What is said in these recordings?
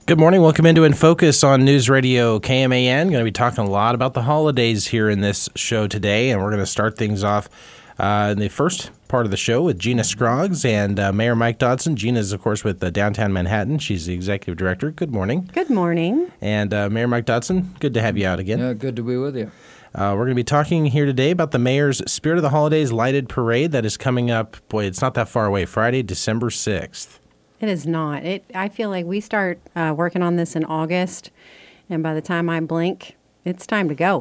Good morning. Welcome into In Focus on News Radio KMAN. Going to be talking a lot about the holidays here in this show today, and we're going to start things off in the first part of the show with Gina Scroggs and Mayor Mike Dodson. Gina is, of course, with Downtown Manhattan. She's the executive director. Good morning. Good morning. And Mayor Mike Dodson, good to have you out again. Yeah, good to be with you. We're going to be talking here today about the Mayor's Spirit of the Holidays lighted parade that is coming up. Boy, it's not that far away. Friday, December 6th. It is not. I feel like we start working on this in August, and by the time I blink, it's time to go.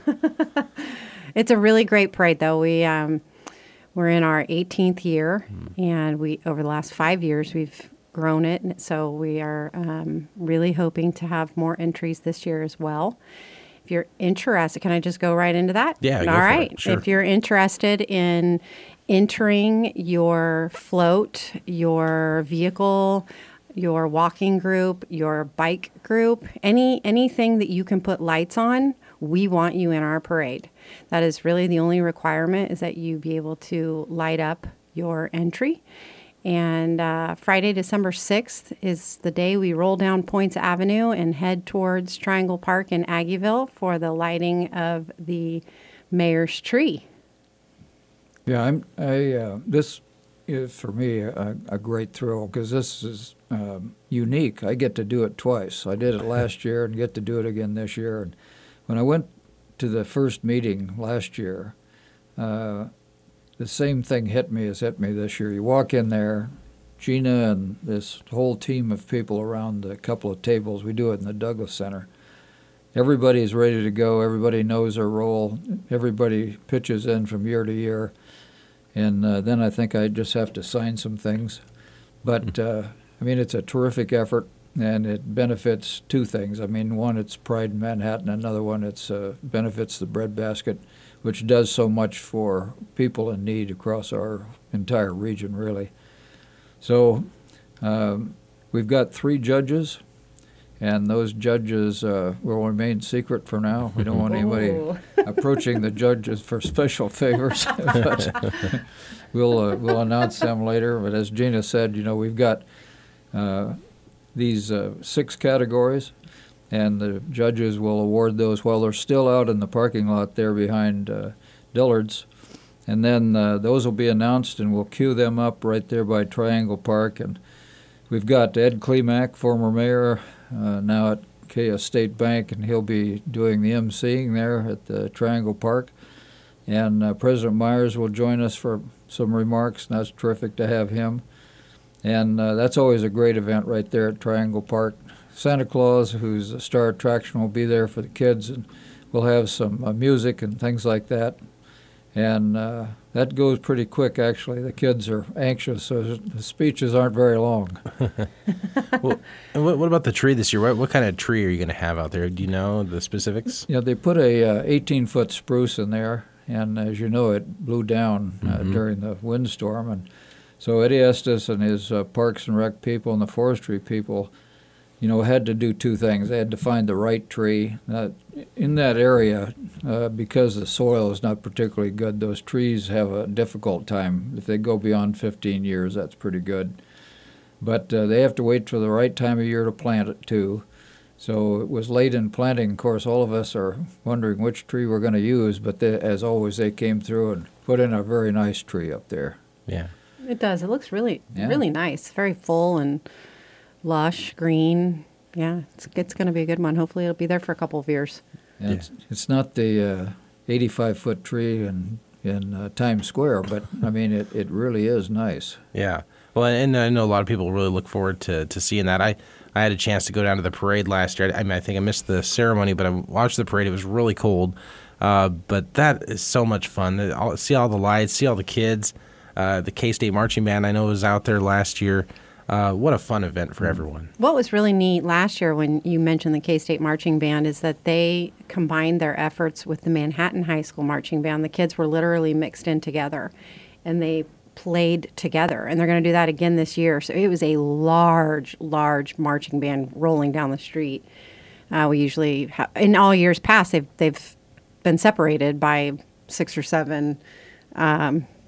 It's a really great parade, though. We're in our 18th year, and over the last 5 years, we've grown it. And so we are really hoping to have more entries this year as well. If you're interested, can I just go right into that? Yeah, all go for right. it. Sure. If you're interested in entering your float, your vehicle, your walking group, your bike group, anything that you can put lights on, we want you in our parade. That is really the only requirement, is that you be able to light up your entry. And Friday, December 6th is the day we roll down Points Avenue and head towards Triangle Park in Aggieville for the lighting of the mayor's tree. Yeah, this is for me a great thrill, because this is unique. I get to do it twice. I did it last year and get to do it again this year. And when I went to the first meeting last year, the same thing hit me as hit me this year. You walk in there, Gina and this whole team of people around a couple of tables. We do it in the Douglas Center. Everybody's ready to go. Everybody knows their role. Everybody pitches in from year to year. And then I think I just have to sign some things. But, it's a terrific effort, and it benefits two things. One, it's Pride in Manhattan. Another one, it's benefits the breadbasket, which does so much for people in need across our entire region, really. So we've got 3 judges. And those judges will remain secret for now. We don't want anybody approaching the judges for special favors. But we'll announce them later. But as Gina said, we've got these 6 categories, and the judges will award those while they're still out in the parking lot there behind Dillard's. And then those will be announced, and we'll queue them up right there by Triangle Park. And we've got Ed Klimak, former mayor, now at Kia State Bank, and he'll be doing the emceeing there at the Triangle Park. And President Myers will join us for some remarks, and that's terrific to have him. And that's always a great event right there at Triangle Park. Santa Claus, who's a star attraction, will be there for the kids, and we'll have some music and things like that. And that goes pretty quick, actually. The kids are anxious, so the speeches aren't very long. Well, and what about the tree this year? What kind of tree are you going to have out there? Do you know the specifics? Yeah, they put a 18-foot spruce in there, and as you know, it blew down during the windstorm. And so Eddie Estes and his Parks and Rec people and the forestry people, had to do 2 things. They had to find the right tree. In that area, because the soil is not particularly good, those trees have a difficult time. If they go beyond 15 years, that's pretty good. But they have to wait for the right time of year to plant it, too. So it was late in planting. Of course, all of us are wondering which tree we're going to use, but as always, they came through and put in a very nice tree up there. Yeah. It does. It looks really nice. Very full and lush, green. Yeah, it's going to be a good one. Hopefully it'll be there for a couple of years. Yeah. It's not the 85-foot tree in Times Square, but, it really is nice. Yeah. Well, and I know a lot of people really look forward to seeing that. I had a chance to go down to the parade last year. I think I missed the ceremony, but I watched the parade. It was really cold. But that is so much fun. See all the lights, see all the kids. The K-State Marching Band I know was out there last year. What a fun event for everyone. What was really neat last year when you mentioned the K-State Marching Band is that they combined their efforts with the Manhattan High School Marching Band. The kids were literally mixed in together, and they played together. And they're going to do that again this year. So it was a large, large marching band rolling down the street. We usually, in all years past, they've been separated by 6 or 7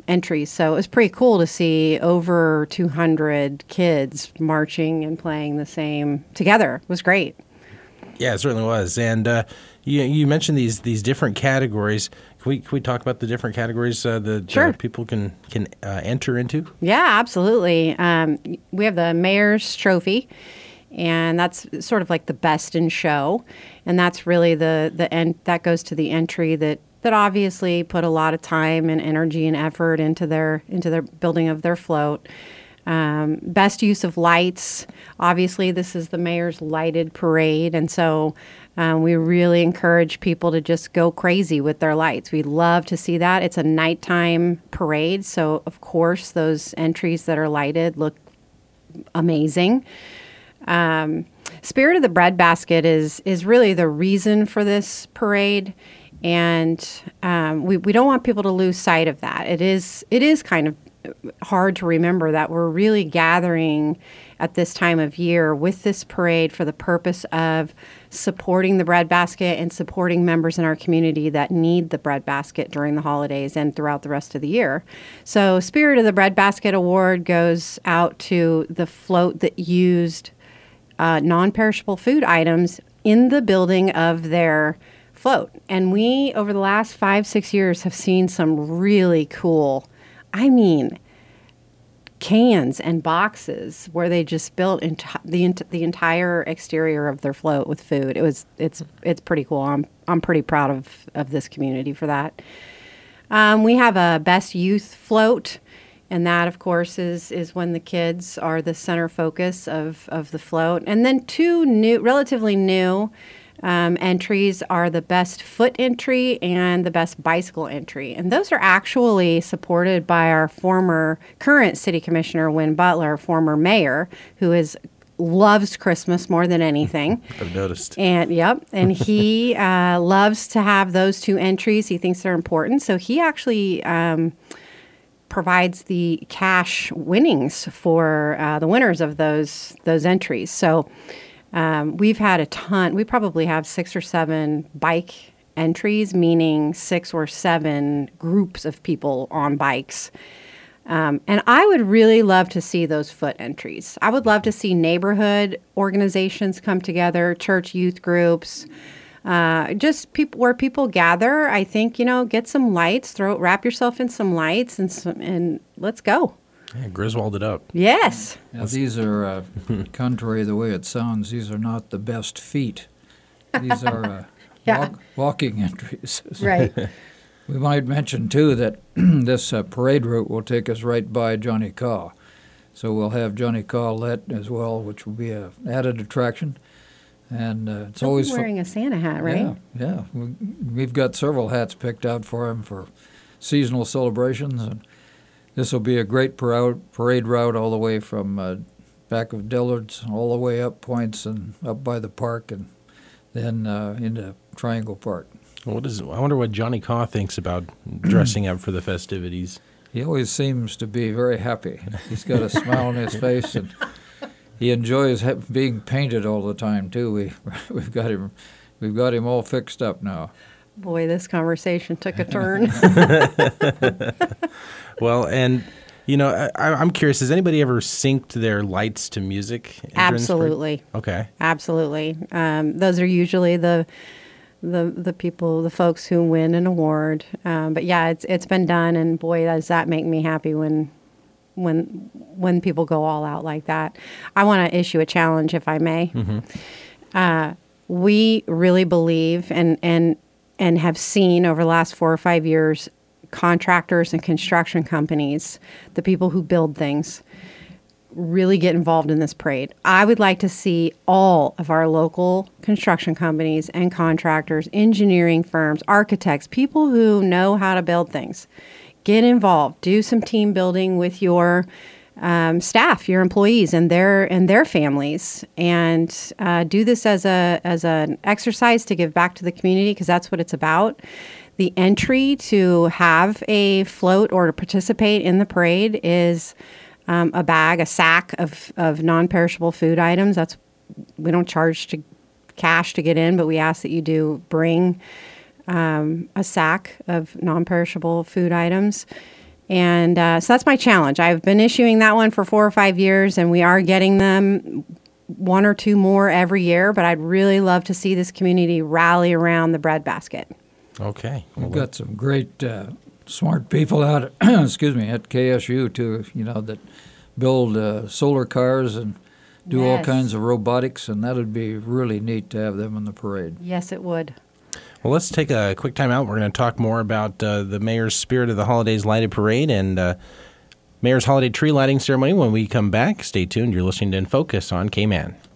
entries. So it was pretty cool to see over 200 kids marching and playing the same together. It was great. Yeah, it certainly was. And you mentioned these different categories. Can we talk about the different categories that Sure. people can enter into? Yeah, absolutely. We have the Mayor's Trophy, and that's sort of like the best in show, and that's really the end that goes to the entry that obviously put a lot of time and energy and effort into their building of their float. Best use of lights. Obviously, this is the mayor's lighted parade, and so we really encourage people to just go crazy with their lights. We love to see that. It's a nighttime parade, so of course those entries that are lighted look amazing. Spirit of the Breadbasket is really the reason for this parade. And we don't want people to lose sight of that. It is kind of hard to remember that we're really gathering at this time of year with this parade for the purpose of supporting the breadbasket and supporting members in our community that need the breadbasket during the holidays and throughout the rest of the year. So Spirit of the Breadbasket Award goes out to the float that used non-perishable food items in the building of their float. And we, over the last 5-6 years, have seen some really cool, cans and boxes where they just built the entire exterior of their float with food. It's pretty cool. I'm pretty proud of this community for that. We have a best youth float, and that, of course, is when the kids are the center focus of the float. And then two relatively new entries are the best foot entry and the best bicycle entry. And those are actually supported by our current city commissioner, Wynn Butler, former mayor, who loves Christmas more than anything. I've noticed. And he loves to have those two entries. He thinks they're important. So he actually provides the cash winnings for the winners of those entries. So we've had a ton. We probably have 6 or 7 bike entries, meaning 6 or 7 groups of people on bikes. And I would really love to see those foot entries. I would love to see neighborhood organizations come together, church youth groups, just where people gather. I think, get some lights, wrap yourself in some lights, and let's go. Yeah, Griswold it up. Yes. Now, these are, contrary to the way it sounds, these are not the best feet. These are walking entries. Right. We might mention, too, that this parade route will take us right by Johnny Caw. So we'll have Johnny Caw lit as well, which will be an added attraction. And it's always wearing a Santa hat, right? Yeah. We've got several hats picked out for him for seasonal celebrations, and this will be a great parade route all the way from back of Dillard's all the way up Points and up by the park, and then into Triangle Park. I wonder what Johnny Caw thinks about dressing up for the festivities. He always seems to be very happy. He's got a smile on his face, and he enjoys being painted all the time too. We've got him all fixed up now. Boy, this conversation took a turn. Well, and I'm curious. Has anybody ever synced their lights to music? Absolutely. Okay. Absolutely. Those are usually the people, the folks who win an award. But yeah, it's been done, and boy, does that make me happy when people go all out like that. I want to issue a challenge, if I may. Mm-hmm. We really believe and have seen over the last 4 or 5 years, contractors and construction companies, the people who build things, really get involved in this parade. I would like to see all of our local construction companies and contractors, engineering firms, architects, people who know how to build things, get involved. Do some team building with your staff, your employees, and their families, and do this as an exercise to give back to the community, because that's what it's about. The entry to have a float or to participate in the parade is a sack of non-perishable food items. We don't charge cash to get in, but we ask that you do bring a sack of non-perishable food items. And so that's my challenge. I've been issuing that one for 4 or 5 years, and we are getting them 1 or 2 more every year. But I'd really love to see this community rally around the breadbasket. Okay. We've got some great smart people out at, excuse me, at KSU too, that build solar cars and do all Yes. kinds of robotics, and that would be really neat to have them in the parade. Yes, it would. Well, let's take a quick time out. We're going to talk more about the Mayor's Spirit of the Holidays Lighted Parade and Mayor's Holiday Tree Lighting Ceremony when we come back. Stay tuned. You're listening to In Focus on K-Man.